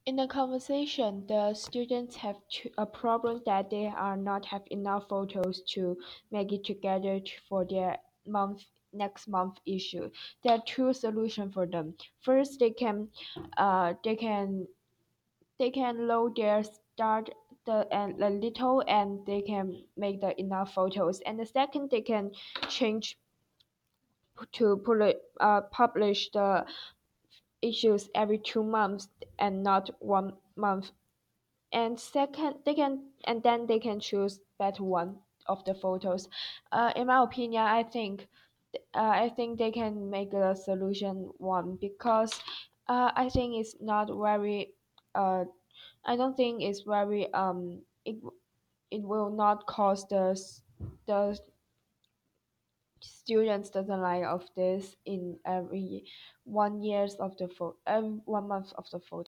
In the conversation, the students have a problem that they are not have enough photos to make it together for their next month issue. There are two solutions for them. First, uh, they can they can load their start the and a little, and they can make the enough photos. And the second, they can change to publish the issues every 2 months and not 1 month. And second, they can choose better one of the photos. In my opinion, I think they can make a solution one because I think it's not very uh I don't think it's very it will not cause the students doesn't like of this in every 1 years of the 1 month of the photo.